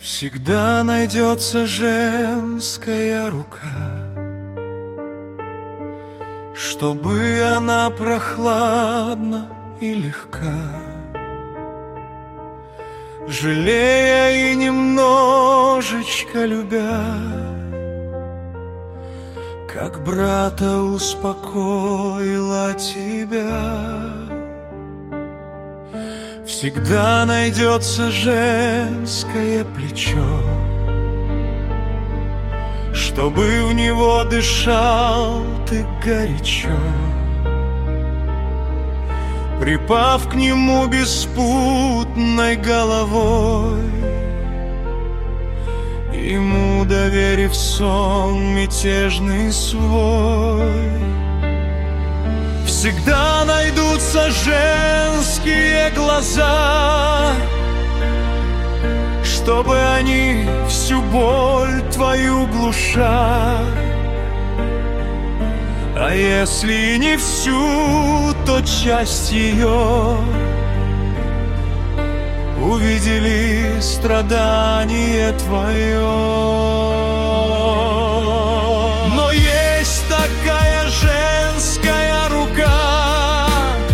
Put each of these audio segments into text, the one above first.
Всегда найдется женская рука, чтобы она прохладна и легка, жалея и немножечко любя, как брата успокоила тебя. Всегда найдется женское плечо, чтобы в него дышал ты горячо, припав к нему беспутной головой, ему доверив сон мятежный свой. Всегда найдутся женские глаза, чтобы они всю боль твою глушат. А если не всю, то часть ее увидели страдание твое. Но есть такая женская рука,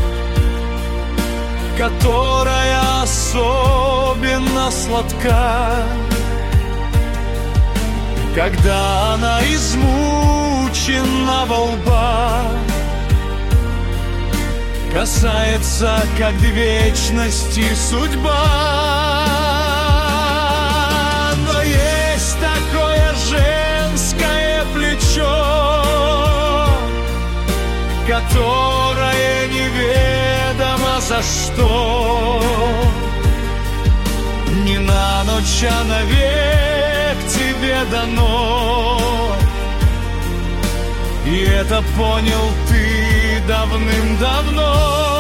которая особенно сладка, когда она измучена во лба, касается, как вечности судьба. Но есть такое женское плечо, которое неведомо за что, не на ночь, а навек тебе дано. И это понял ты давным-давно.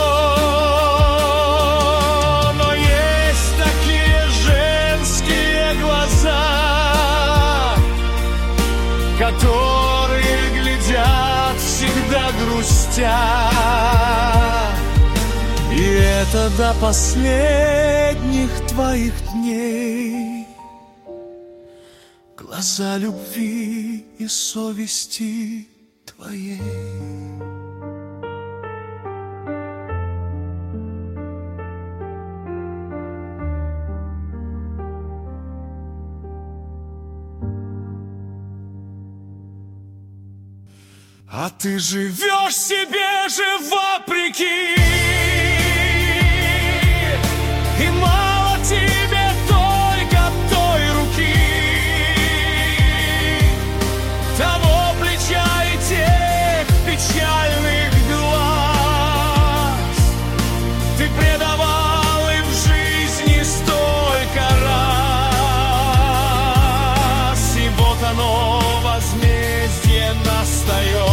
Но есть такие женские глаза, которые глядят всегда грустя. И это до последних твоих дней глаза любви и совести твоей. А ты живешь себе же вопреки, и мало тебе только той руки, того плеча и тех печальных глаз. Ты предавал им в жизни столько раз, и вот оно, возмездие настает.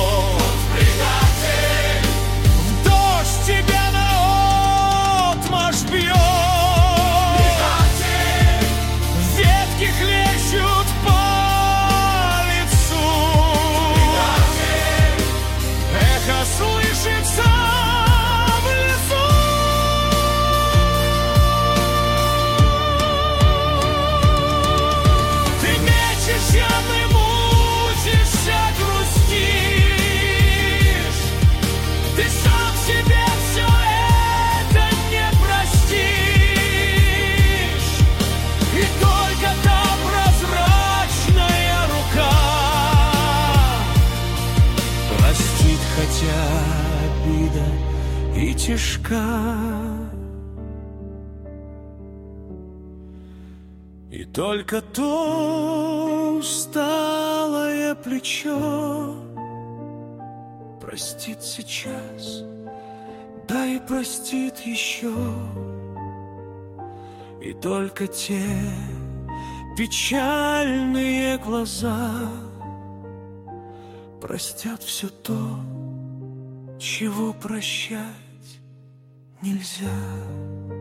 Обида и тяжка, и только то усталое плечо простит сейчас, да и простит еще. И только те печальные глаза простят все то, чего прощать нельзя.